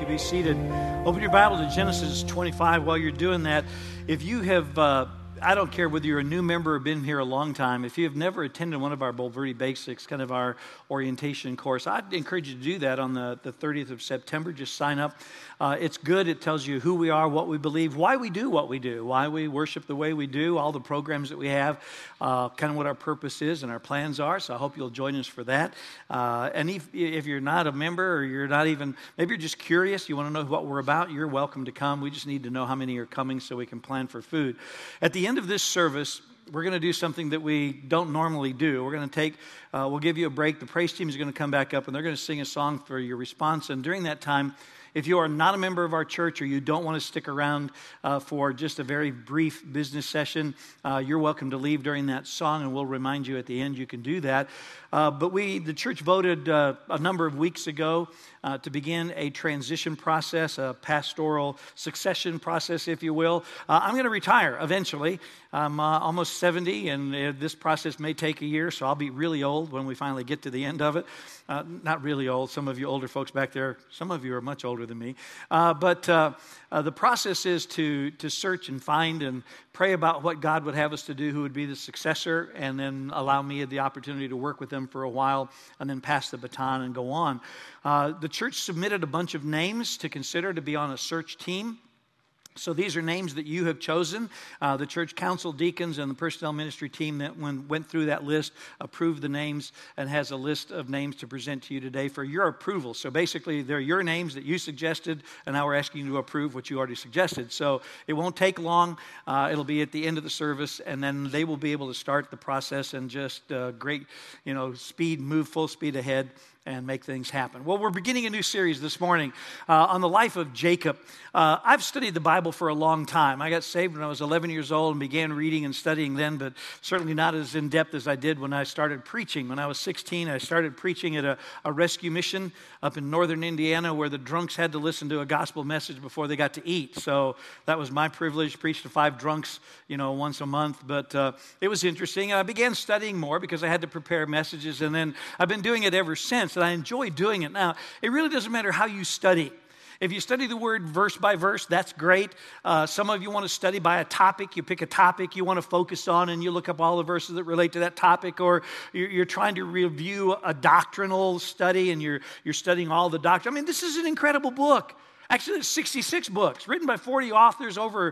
you be seated. Open your Bible to Genesis 25. While you're doing that, if you have, I don't care whether you're a new member or been here a long time, if you have never attended one of our Bulverde Basics, kind of our orientation course, I'd encourage you to do that on the 30th of September. Just sign up. It's good. It tells you who we are, what we believe, why we do what we do, why we worship the way we do, all the programs that we have, kind of what our purpose is and our plans are. So I hope you'll join us for that. And if you're not a member or you're not even, maybe you're just curious, you want to know what we're about, you're welcome to come. We just need to know how many are coming so we can plan for food. At the end of this service, we're going to do something that we don't normally do. We're going to we'll give you a break. The praise team is going to come back up and they're going to sing a song for your response. And during that time, if you are not a member of our church or you don't want to stick around for just a very brief business session, you're welcome to leave during that song, and we'll remind you at the end you can do that. But the church voted a number of weeks ago to begin a transition process, a pastoral succession process, if you will. I'm going to retire eventually. I'm almost 70, and this process may take a year, so I'll be really old when we finally get to the end of it. Not really old. Some of you older folks back there, some of you are much older than me. But the process is to search and find and pray about what God would have us to do, who would be the successor, and then allow me the opportunity to work with them for a while and then pass the baton and go on. The church submitted a bunch of names to consider to be on a search team. So these are names that you have chosen. The church council, deacons, and the personnel ministry team that went through that list, approved the names, and has a list of names to present to you today for your approval. So basically, they're your names that you suggested, and now we're asking you to approve what you already suggested. So it won't take long. It'll be at the end of the service, and then they will be able to start the process and just great, speed, move full speed ahead and make things happen. Well, we're beginning a new series this morning on the life of Jacob. I've studied the Bible for a long time. I got saved when I was 11 years old and began reading and studying then, but certainly not as in-depth as I did when I started preaching. When I was 16, I started preaching at a rescue mission up in northern Indiana where the drunks had to listen to a gospel message before they got to eat. So that was my privilege, preach to 5 drunks, once a month. But it was interesting. And I began studying more because I had to prepare messages, and then I've been doing it ever since. And I enjoy doing it. Now, it really doesn't matter how you study. If you study the word verse by verse, that's great. Some of you want to study by a topic. You pick a topic you want to focus on, and you look up all the verses that relate to that topic, or you're trying to review a doctrinal study, and you're studying all the doctrine. I mean, this is an incredible book. Actually, it's 66 books, written by 40 authors over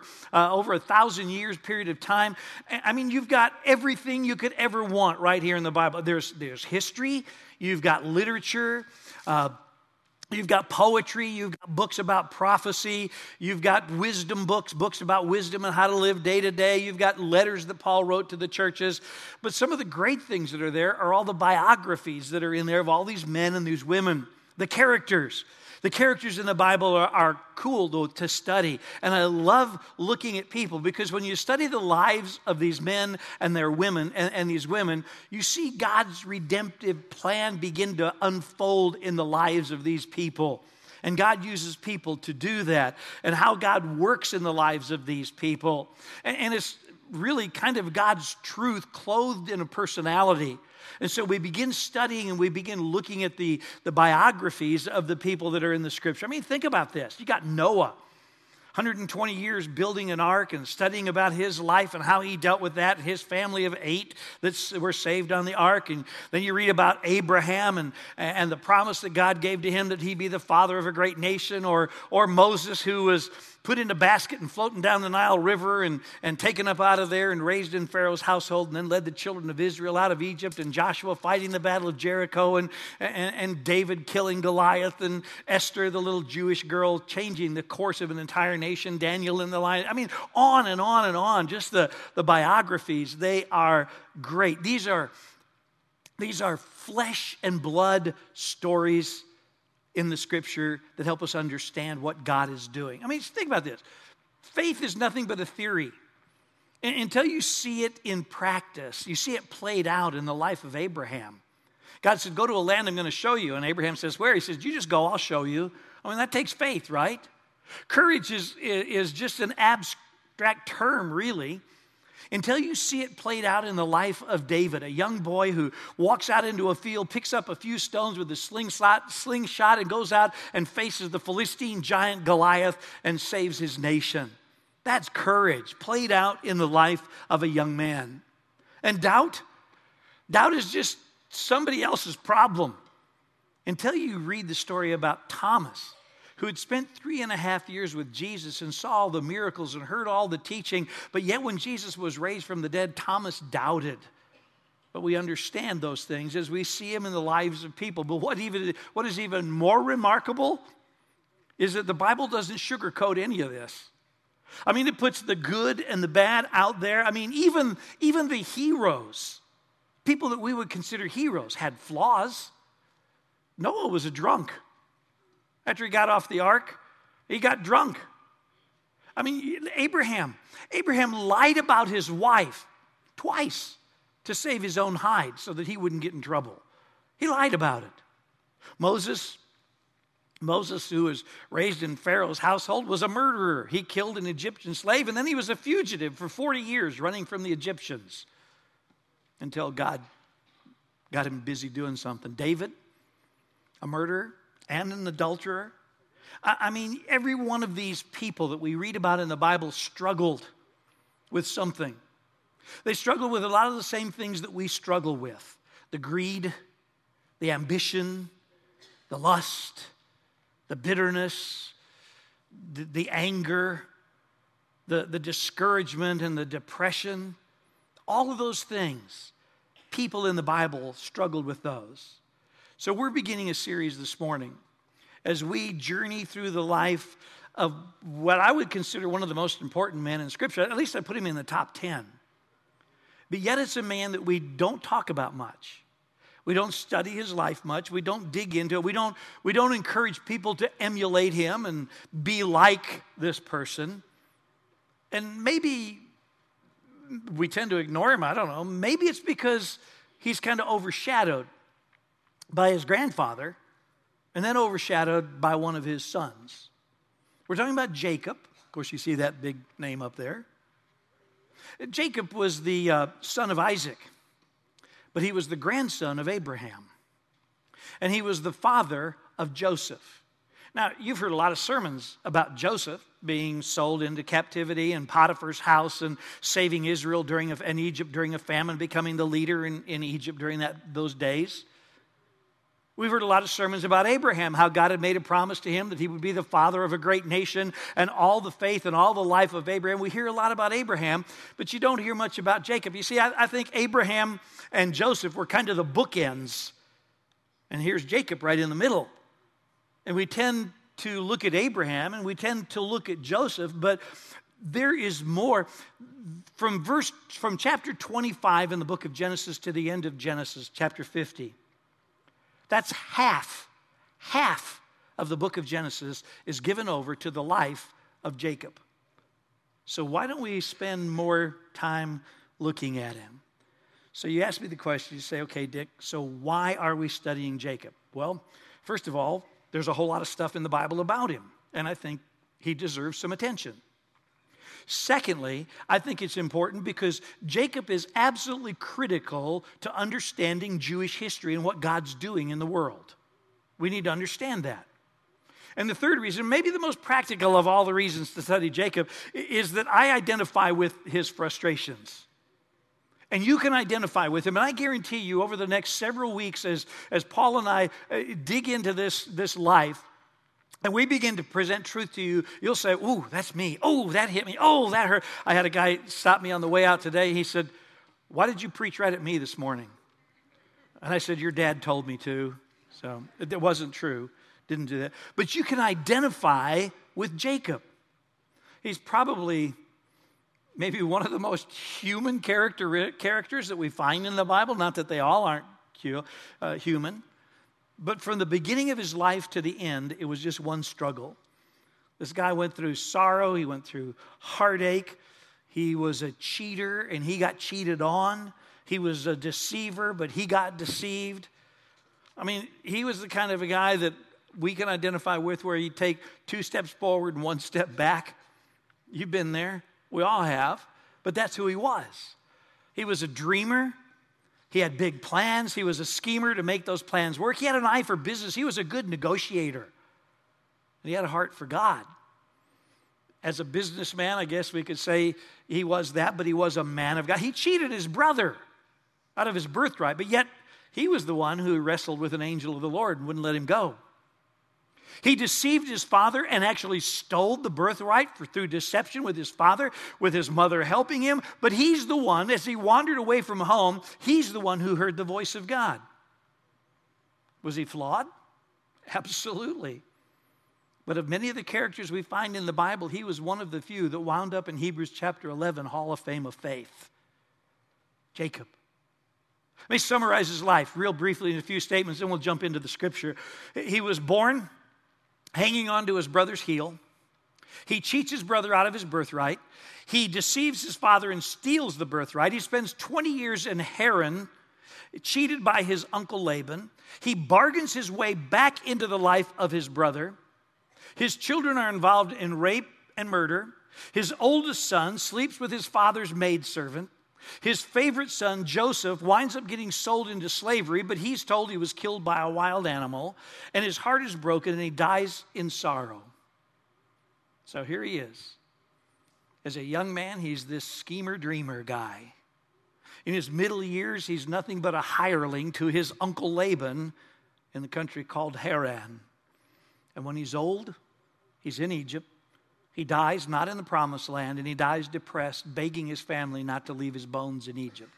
1,000 years period of time. I mean, you've got everything you could ever want right here in the Bible. There's history, you've got literature, you've got poetry, you've got books about prophecy, you've got wisdom books about wisdom and how to live day to day. You've got letters that Paul wrote to the churches. But some of the great things that are there are all the biographies that are in there of all these men and these women, the characters. The characters in the Bible are cool to study. And I love looking at people because when you study the lives of these men and their women and these women, you see God's redemptive plan begin to unfold in the lives of these people. And God uses people to do that, and how God works in the lives of these people. And it's really kind of God's truth clothed in a personality. And so we begin studying and we begin looking at the biographies of the people that are in the Scripture. I mean, think about this. You got Noah, 120 years building an ark and studying about his life and how he dealt with that, his family of 8 that were saved on the ark. And then you read about Abraham and the promise that God gave to him that he'd be the father of a great nation, or Moses, who was put in a basket and floating down the Nile River and taken up out of there and raised in Pharaoh's household, and then led the children of Israel out of Egypt, and Joshua fighting the battle of Jericho, and David killing Goliath, and Esther, the little Jewish girl, changing the course of an entire nation, Daniel in the lion. I mean, on and on and on. Just the biographies, they are great. These are flesh and blood stories in the Scripture that help us understand what God is doing. I mean, think about this. Faith is nothing but a theory. Until you see it in practice, you see it played out in the life of Abraham. God said, go to a land I'm going to show you. And Abraham says, where? He says, you just go, I'll show you. I mean, that takes faith, right? Courage is just an abstract term, really. until you see it played out in the life of David, a young boy who walks out into a field, picks up a few stones with a slingshot and goes out and faces the Philistine giant Goliath and saves his nation. That's courage played out in the life of a young man. And doubt is just somebody else's problem until you read the story about Thomas, who had spent 3.5 years with Jesus and saw all the miracles and heard all the teaching. But yet when Jesus was raised from the dead, Thomas doubted. But we understand those things as we see him in the lives of people. But what is even more remarkable is that the Bible doesn't sugarcoat any of this. I mean, it puts the good and the bad out there. I mean, even the heroes, people that we would consider heroes, had flaws. Noah was a drunk. After he got off the ark, he got drunk. I mean, Abraham lied about his wife twice to save his own hide so that he wouldn't get in trouble. He lied about it. Moses, who was raised in Pharaoh's household, was a murderer. He killed an Egyptian slave, and then he was a fugitive for 40 years running from the Egyptians until God got him busy doing something. David, a murderer and an adulterer. I mean, every one of these people that we read about in the Bible struggled with something. They struggled with a lot of the same things that we struggle with. The greed, the ambition, the lust, the bitterness, the anger, the discouragement and the depression. All of those things, people in the Bible struggled with those. So we're beginning a series this morning as we journey through the life of what I would consider one of the most important men in Scripture. At least I put him in the top 10. But yet it's a man that we don't talk about much. We don't study his life much. We don't dig into it. We don't encourage people to emulate him and be like this person. And maybe we tend to ignore him. I don't know. Maybe it's because he's kind of overshadowed by his grandfather and then overshadowed by one of his sons. We're talking about Jacob. Of course, you see that big name up there. Jacob was the son of Isaac, but he was the grandson of Abraham. And he was the father of Joseph. Now, you've heard a lot of sermons about Joseph being sold into captivity in Potiphar's house and saving Israel and Egypt during a famine, becoming the leader in Egypt during those days. We've heard a lot of sermons about Abraham, how God had made a promise to him that he would be the father of a great nation, and all the faith and all the life of Abraham. We hear a lot about Abraham, but you don't hear much about Jacob. You see, I think Abraham and Joseph were kind of the bookends, and here's Jacob right in the middle. And we tend to look at Abraham and we tend to look at Joseph, but there is more. From chapter 25 in the book of Genesis to the end of Genesis, chapter 50. That's half of the book of Genesis is given over to the life of Jacob. So why don't we spend more time looking at him? So you ask me the question, you say, okay, Dick, so why are we studying Jacob? Well, first of all, there's a whole lot of stuff in the Bible about him, and I think he deserves some attention. Secondly, I think it's important because Jacob is absolutely critical to understanding Jewish history and what God's doing in the world. We need to understand that. And the third reason, maybe the most practical of all the reasons to study Jacob, is that I identify with his frustrations. And you can identify with him. And I guarantee you over the next several weeks as Paul and I dig into this life, and we begin to present truth to you, you'll say, ooh, that's me. Oh, that hit me. Oh, that hurt. I had a guy stop me on the way out today. He said, why did you preach right at me this morning? And I said, your dad told me to. So it wasn't true. Didn't do that. But you can identify with Jacob. He's probably maybe one of the most human characters that we find in the Bible. Not that they all aren't human. But from the beginning of his life to the end, it was just one struggle. This guy went through sorrow. He went through heartache. He was a cheater, and he got cheated on. He was a deceiver, but he got deceived. I mean, he was the kind of a guy that we can identify with where you take 2 steps forward and 1 step back. You've been there. We all have. but that's who he was. He was a dreamer. He had big plans. He was a schemer to make those plans work. He had an eye for business. He was a good negotiator. And he had a heart for God. As a businessman, I guess we could say he was that, but he was a man of God. He cheated his brother out of his birthright, but yet he was the one who wrestled with an angel of the Lord and wouldn't let him go. He deceived his father and actually stole the birthright through deception with his father, with his mother helping him. But he's the one, as he wandered away from home, he's the one who heard the voice of God. Was he flawed? Absolutely. But of many of the characters we find in the Bible, he was one of the few that wound up in Hebrews chapter 11, Hall of Fame of Faith. Jacob. Let me summarize his life real briefly in a few statements, then we'll jump into the scripture. He was born hanging on to his brother's heel. He cheats his brother out of his birthright. He deceives his father and steals the birthright. He spends 20 years in Haran, cheated by his uncle Laban. He bargains his way back into the life of his brother. His children are involved in rape and murder. His oldest son sleeps with his father's maidservant. His favorite son, Joseph, winds up getting sold into slavery, but he's told he was killed by a wild animal, and his heart is broken, and he dies in sorrow. So here he is. As a young man, he's this schemer-dreamer guy. In his middle years, he's nothing but a hireling to his uncle Laban in the country called Haran. And when he's old, he's in Egypt. He dies not in the promised land, and he dies depressed, begging his family not to leave his bones in Egypt.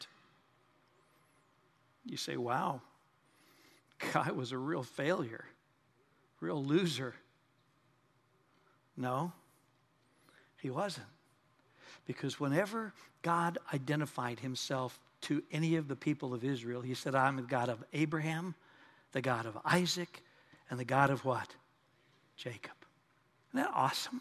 You say, wow, guy was a real failure, real loser. No, he wasn't. Because whenever God identified himself to any of the people of Israel, he said, I'm the God of Abraham, the God of Isaac, and the God of what? Jacob. Isn't that awesome?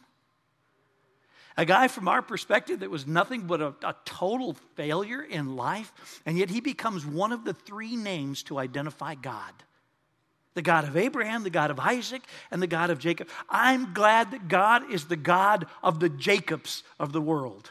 A guy from our perspective that was nothing but a total failure in life, and yet he becomes one of the three names to identify God. The God of Abraham, the God of Isaac, and the God of Jacob. I'm glad that God is the God of the Jacobs of the world,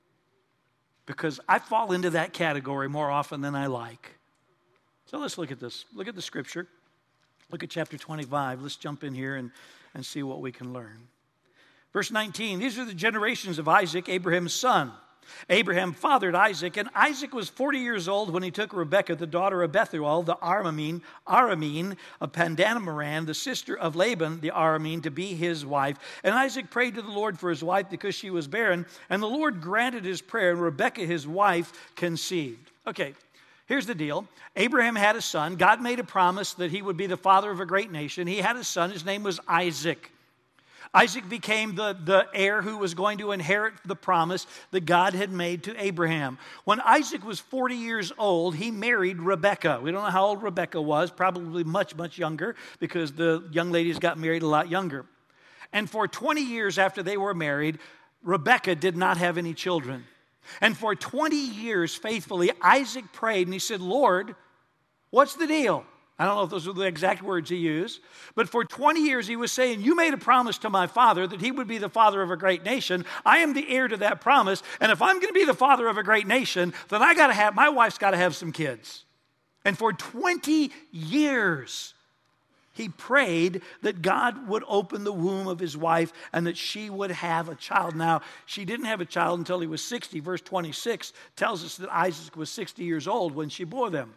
because I fall into that category more often than I like. So let's look at this. Look at the scripture. Look at chapter 25. Let's jump in here and see what we can learn. Verse 19, these are the generations of Isaac, Abraham's son. Abraham fathered Isaac, and Isaac was 40 years old when he took Rebekah, the daughter of Bethuel, the Aramean of Padanaram, the sister of Laban, the Aramean, to be his wife. And Isaac prayed to the Lord for his wife because she was barren, and the Lord granted his prayer, and Rebekah, his wife, conceived. Okay, here's the deal. Abraham had a son. God made a promise that he would be the father of a great nation. He had a son. His name was Isaac. Isaac became the heir who was going to inherit the promise that God had made to Abraham. When Isaac was 40 years old, he married Rebekah. We don't know how old Rebekah was, probably much, much younger, because the young ladies got married a lot younger. And for 20 years after they were married, Rebekah did not have any children. And for 20 years, faithfully, Isaac prayed, and he said, Lord, what's the deal? I don't know if those are the exact words he used, but for 20 years he was saying, you made a promise to my father that he would be the father of a great nation. I am the heir to that promise, and if I'm going to be the father of a great nation, then my wife's got to have some kids. And for 20 years, he prayed that God would open the womb of his wife and that she would have a child. Now, she didn't have a child until he was 60. Verse 26 tells us that Isaac was 60 years old when she bore them.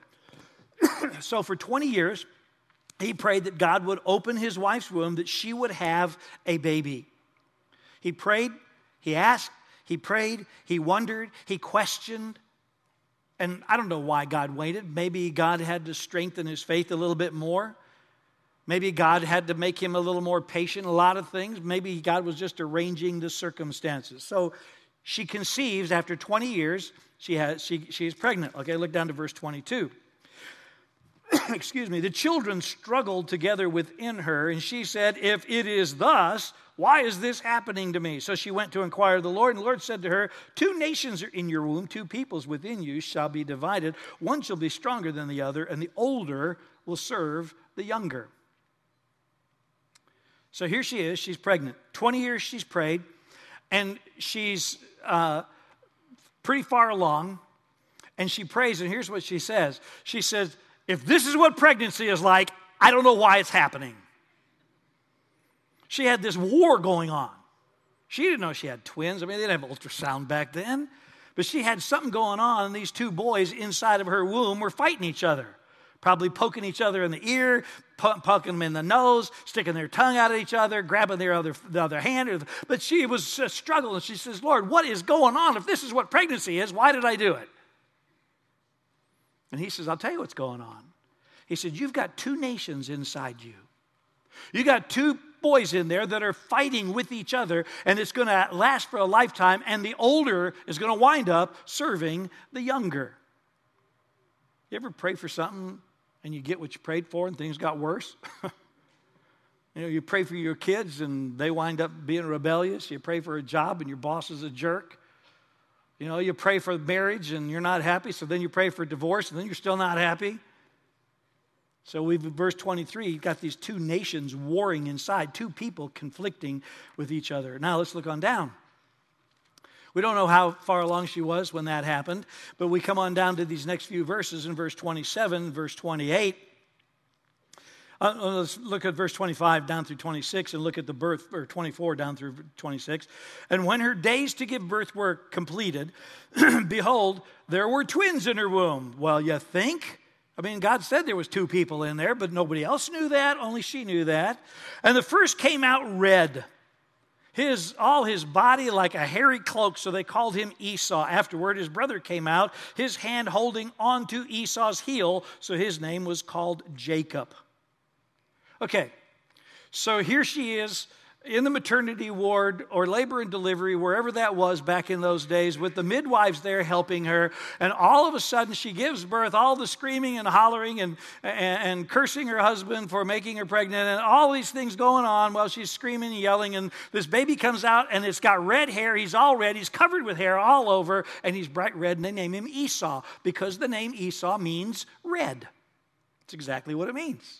So for 20 years, he prayed that God would open his wife's womb, that she would have a baby. He prayed, he asked, he prayed, he wondered, he questioned. And I don't know why God waited. Maybe God had to strengthen his faith a little bit more. Maybe God had to make him a little more patient in a lot of things. Maybe God was just arranging the circumstances. So she conceives after 20 years. She's pregnant. Okay, look down to verse 22. Excuse me, the children struggled together within her, and she said, if it is thus, why is this happening to me? So she went to inquire of the Lord, and the Lord said to her, 2 nations are in your womb, 2 peoples within you shall be divided. One shall be stronger than the other, and the older will serve the younger. So here she is, she's pregnant. 20 years she's prayed, and she's pretty far along, and she prays, and here's what she says. She says, if this is what pregnancy is like, I don't know why it's happening. She had this war going on. She didn't know she had twins. I mean, they didn't have ultrasound back then. But she had something going on, and these two boys inside of her womb were fighting each other. Probably poking each other in the ear, poking them in the nose, sticking their tongue out at each other, grabbing the other hand. But she was struggling. She says, Lord, what is going on? If this is what pregnancy is, why did I do it? And he says, I'll tell you what's going on. He said, you've got two nations inside you. You got two boys in there that are fighting with each other, and it's going to last for a lifetime, and the older is going to wind up serving the younger. You ever pray for something and you get what you prayed for and things got worse? You pray for your kids and they wind up being rebellious. You pray for a job and your boss is a jerk. You pray for marriage and you're not happy, so then you pray for divorce and then you're still not happy. So we've in verse 23, you've got these two nations warring inside, two people conflicting with each other. Now let's look on down. We don't know how far along she was when that happened, but we come on down to these next few verses in verse 27, verse 28. Let's look at verse 25 down through 26 and look at the birth, or 24 down through 26. And when her days to give birth were completed, behold, there were twins in her womb. Well, you think? I mean, God said there was two people in there, but nobody else knew that. Only she knew that. And the first came out red, all his body like a hairy cloak, so they called him Esau. Afterward, his brother came out, his hand holding onto Esau's heel, so his name was called Jacob. Okay, so here she is in the maternity ward or labor and delivery, wherever that was back in those days, with the midwives there helping her, and all of a sudden she gives birth, all the screaming and hollering and cursing her husband for making her pregnant, and all these things going on while she's screaming and yelling, and this baby comes out, and it's got red hair. He's all red. He's covered with hair all over, and he's bright red, and they name him Esau because the name Esau means red. That's exactly what it means.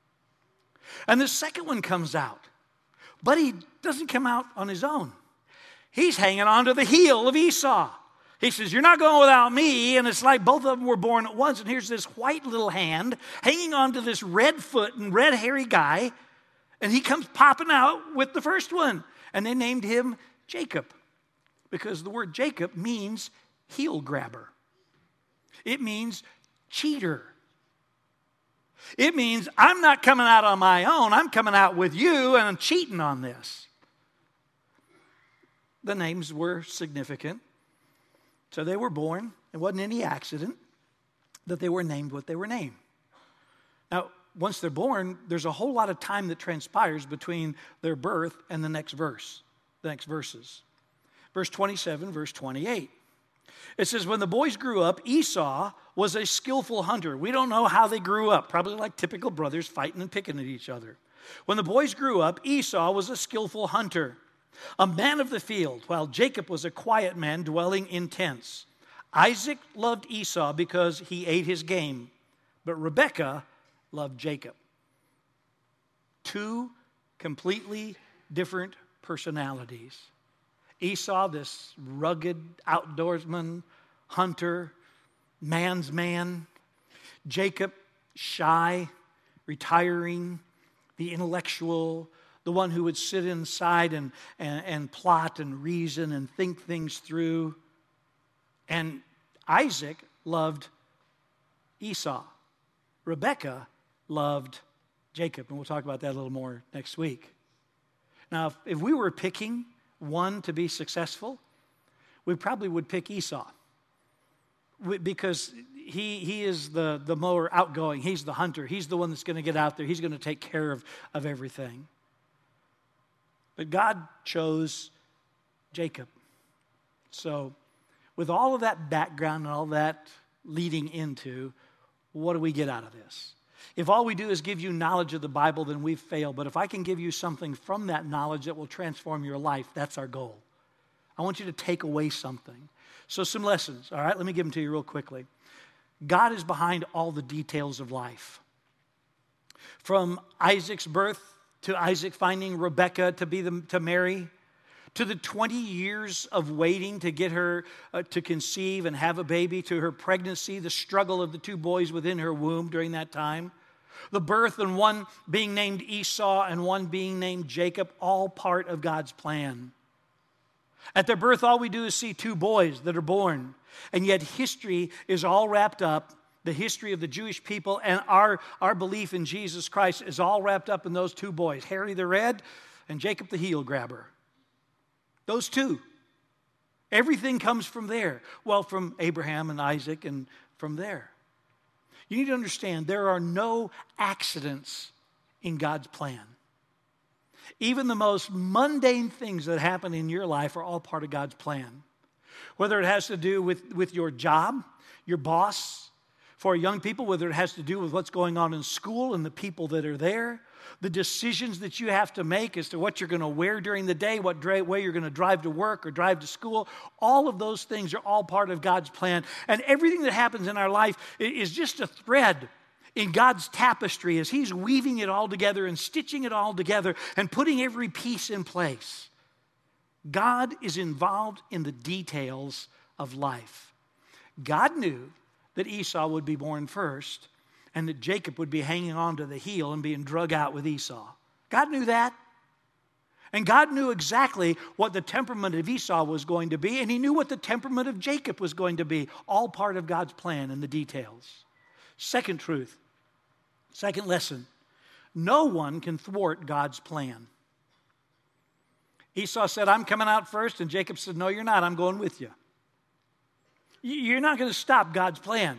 And the second one comes out. But he doesn't come out on his own. He's hanging on to the heel of Esau. He says, you're not going without me. And it's like both of them were born at once. And here's this white little hand hanging on to this red foot and red hairy guy. And he comes popping out with the first one. And they named him Jacob. Because the word Jacob means heel grabber. It means cheater. It means I'm not coming out on my own. I'm coming out with you, and I'm cheating on this. The names were significant. So they were born. It wasn't any accident that they were named what they were named. Now, once they're born, there's a whole lot of time that transpires between their birth and the next verse, the next verses. Verse 27, verse 28. It says, when the boys grew up, Esau was a skillful hunter. We don't know how they grew up, probably like typical brothers fighting and picking at each other. When the boys grew up, Esau was a skillful hunter, a man of the field, while Jacob was a quiet man dwelling in tents. Isaac loved Esau because he ate his game, but Rebekah loved Jacob. Two completely different personalities. Esau, this rugged outdoorsman, hunter, man's man. Jacob, shy, retiring, the intellectual, the one who would sit inside and plot and reason and think things through. And Isaac loved Esau. Rebekah loved Jacob. And we'll talk about that a little more next week. Now, if we were picking one to be successful, we probably would pick Esau. Because he is the more outgoing. He's the hunter. He's the one that's going to get out there. He's going to take care of everything. But God chose Jacob. So with all of that background and all that leading into, what do we get out of this? If all we do is give you knowledge of the Bible, then we've failed. But if I can give you something from that knowledge that will transform your life, that's our goal. I want you to take away something. So some lessons, all right? Let me give them to you real quickly. God is behind all the details of life. From Isaac's birth to Isaac finding Rebekah to marry, to the 20 years of waiting to get her to conceive and have a baby, to her pregnancy, the struggle of the two boys within her womb during that time, the birth and one being named Esau and one being named Jacob, all part of God's plan. At their birth, all we do is see two boys that are born, and yet history is all wrapped up. The history of the Jewish people and our belief in Jesus Christ is all wrapped up in those two boys, Harry the Red and Jacob the Heel Grabber. Those two. Everything comes from there. Well, from Abraham and Isaac and from there. You need to understand there are no accidents in God's plan. Even the most mundane things that happen in your life are all part of God's plan. Whether it has to do with your job, your boss, for young people, whether it has to do with what's going on in school and the people that are there, the decisions that you have to make as to what you're going to wear during the day, what way you're going to drive to work or drive to school, all of those things are all part of God's plan. And everything that happens in our life is just a thread in God's tapestry as He's weaving it all together and stitching it all together and putting every piece in place. God is involved in the details of life. God knew that Esau would be born first and that Jacob would be hanging on to the heel and being drug out with Esau. God knew that. And God knew exactly what the temperament of Esau was going to be, and He knew what the temperament of Jacob was going to be, all part of God's plan in the details. Second truth, second lesson, no one can thwart God's plan. Esau said, I'm coming out first, and Jacob said, no, you're not, I'm going with you. You're not going to stop God's plan.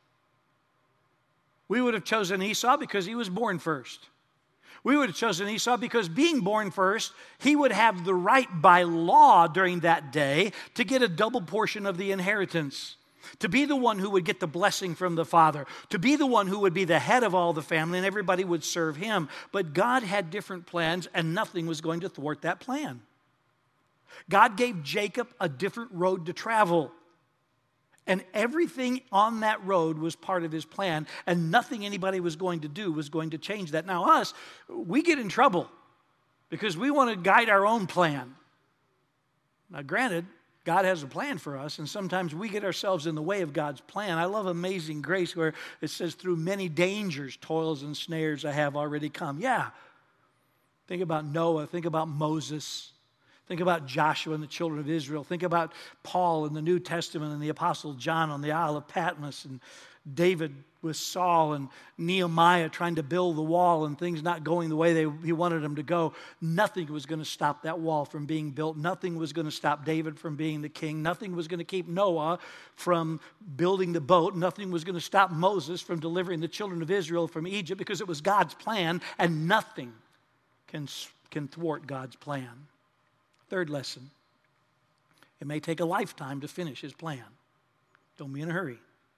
We would have chosen Esau because he was born first. We would have chosen Esau because being born first, he would have the right by law during that day to get a double portion of the inheritance, to be the one who would get the blessing from the Father, to be the one who would be the head of all the family, and everybody would serve him. But God had different plans, and nothing was going to thwart that plan. God gave Jacob a different road to travel. And everything on that road was part of His plan, and nothing anybody was going to do was going to change that. Now us, we get in trouble because we want to guide our own plan. Now granted, God has a plan for us, and sometimes we get ourselves in the way of God's plan. I love Amazing Grace where it says, through many dangers, toils, and snares I have already come. Yeah. Think about Noah. Think about Moses. Think about Joshua and the children of Israel. Think about Paul in the New Testament and the Apostle John on the Isle of Patmos, and David with Saul, and Nehemiah trying to build the wall and things not going the way he wanted them to go. Nothing was going to stop that wall from being built. Nothing was going to stop David from being the king. Nothing was going to keep Noah from building the boat. Nothing was going to stop Moses from delivering the children of Israel from Egypt, because it was God's plan, and nothing can thwart God's plan. Third lesson, it may take a lifetime to finish His plan. Don't be in a hurry.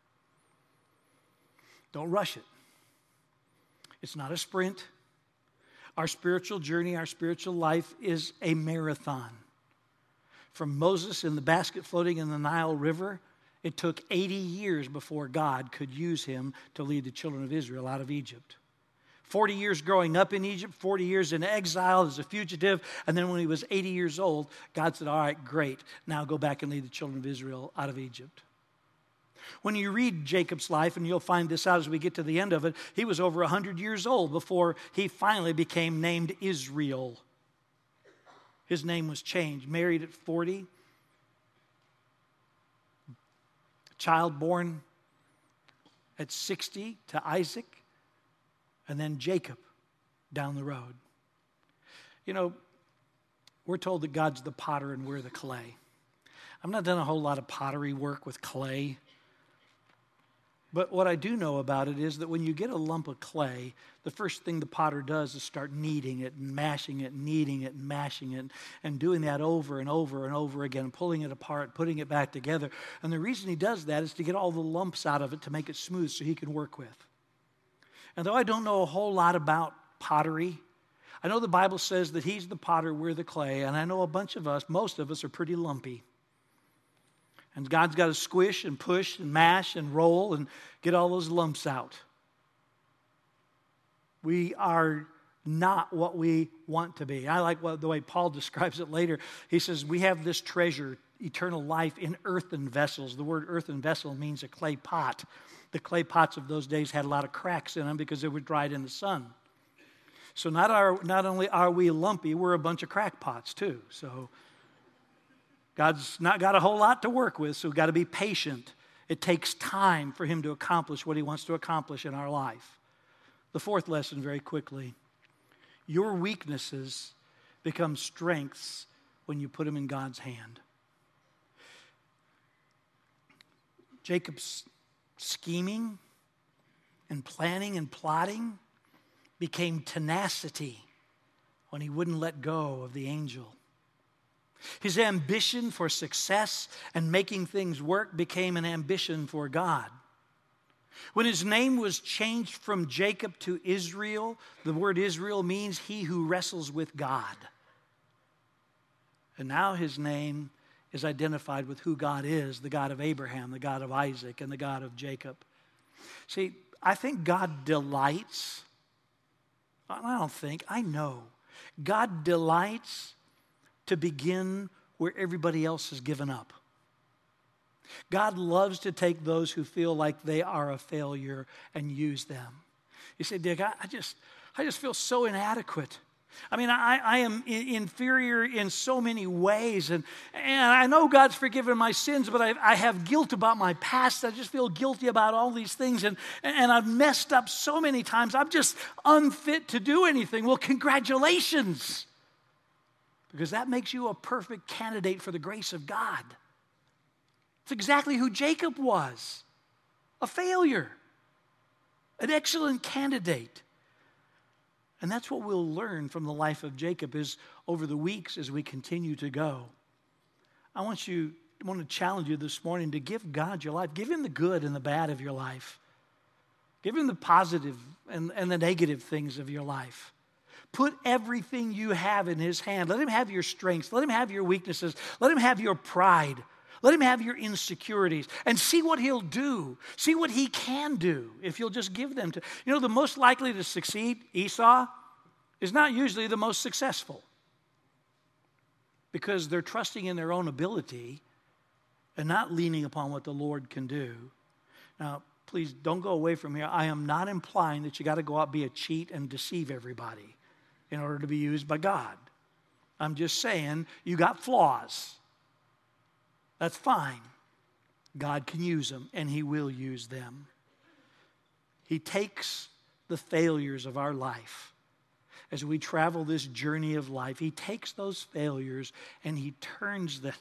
Don't rush it. It's not a sprint. Our spiritual journey, our spiritual life is a marathon. From Moses in the basket floating in the Nile River, it took 80 years before God could use him to lead the children of Israel out of Egypt. 40 years growing up in Egypt, 40 years in exile as a fugitive, and then when he was 80 years old, God said, all right, great, now go back and lead the children of Israel out of Egypt. When you read Jacob's life, and you'll find this out as we get to the end of it, he was over 100 years old before he finally became named Israel. His name was changed. Married at 40. Child born at 60 to Isaac. And then Jacob down the road. You know, we're told that God's the potter and we're the clay. I've not done a whole lot of pottery work with clay. But what I do know about it is that when you get a lump of clay, the first thing the potter does is start kneading it and mashing it, kneading it and mashing it, and doing that over and over and over again, pulling it apart, putting it back together. And the reason he does that is to get all the lumps out of it to make it smooth so he can work with. And though I don't know a whole lot about pottery, I know the Bible says that He's the potter, we're the clay, and I know a bunch of us, most of us are pretty lumpy. And God's got to squish and push and mash and roll and get all those lumps out. We are not what we want to be. I like the way Paul describes it later. He says, we have this treasure, eternal life, in earthen vessels. The word earthen vessel means a clay pot. The clay pots of those days had a lot of cracks in them because they were dried in the sun. So not only are we lumpy, we're a bunch of crackpots too. So God's not got a whole lot to work with, so we've got to be patient. It takes time for him to accomplish what he wants to accomplish in our life. The fourth lesson, very quickly. Your weaknesses become strengths when you put them in God's hand. Jacob's scheming and planning and plotting became tenacity when he wouldn't let go of the angel. His ambition for success and making things work became an ambition for God. When his name was changed from Jacob to Israel, the word Israel means he who wrestles with God. And now his name is identified with who God is, the God of Abraham, the God of Isaac, and the God of Jacob. See, I think God delights, I know, God delights to begin where everybody else has given up. God loves to take those who feel like they are a failure and use them. You say, Dick, I just feel so inadequate. I mean, I am inferior in so many ways, and I know God's forgiven my sins, but I have guilt about my past. I just feel guilty about all these things, and I've messed up so many times. I'm just unfit to do anything. Well, congratulations, because that makes you a perfect candidate for the grace of God. It's exactly who Jacob was, a failure, an excellent candidate. And that's what we'll learn from the life of Jacob is over the weeks as we continue to go. I want to challenge you this morning to give God your life. Give him the good and the bad of your life. Give him the positive and the negative things of your life. Put everything you have in his hand. Let him have your strengths. Let him have your weaknesses. Let him have your pride. Let him have your insecurities and see what he'll do. See what he can do if you'll just give them to. You know, the most likely to succeed, Esau, is not usually the most successful because they're trusting in their own ability and not leaning upon what the Lord can do. Now, please don't go away from here. I am not implying that you got to go out, be a cheat, and deceive everybody in order to be used by God. I'm just saying you got flaws. That's fine. God can use them, and he will use them. He takes the failures of our life as we travel this journey of life. He takes those failures and he turns them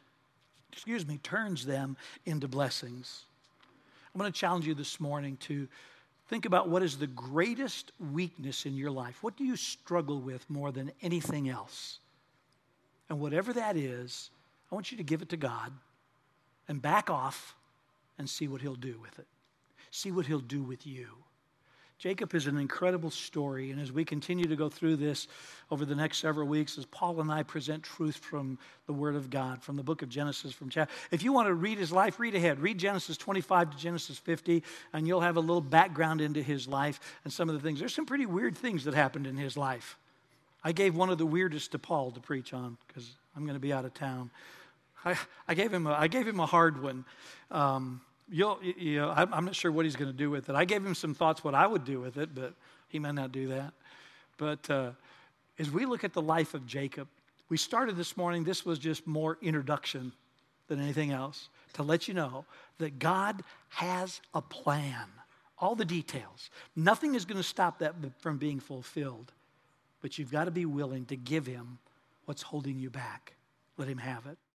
into blessings. I'm going to challenge you this morning to think about what is the greatest weakness in your life. What do you struggle with more than anything else? And whatever that is, I want you to give it to God. And back off and see what he'll do with it. See what he'll do with you. Jacob is an incredible story, and as we continue to go through this over the next several weeks, as Paul and I present truth from the Word of God, from the book of Genesis, if you want to read his life, read ahead. Read Genesis 25 to Genesis 50, and you'll have a little background into his life and some of the things. There's some pretty weird things that happened in his life. I gave one of the weirdest to Paul to preach on because I'm going to be out of town. I gave him a hard one. I'm not sure what he's going to do with it. I gave him some thoughts what I would do with it, but he may not do that. But as we look at the life of Jacob, we started this morning. This was just more introduction than anything else to let you know that God has a plan. All the details. Nothing is going to stop that from being fulfilled. But you've got to be willing to give him what's holding you back. Let him have it.